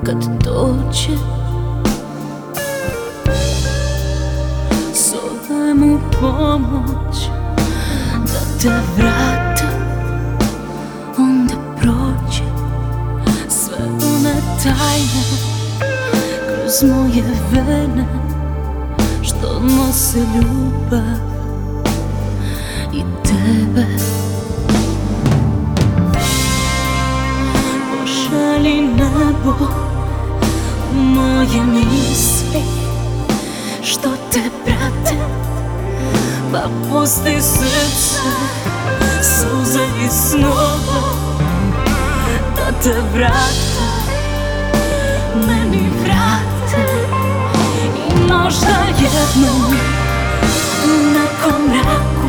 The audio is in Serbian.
kad dođe. Zovem u pomoć da te vrate, onda prođe sve one tajne kroz moje vene što nose ljubav i tebe. Pošalji nebo u moje misli što te prate, pa pusti srce, suze i snove da te vrate, meni vrate. I možda jednom u nekom mraku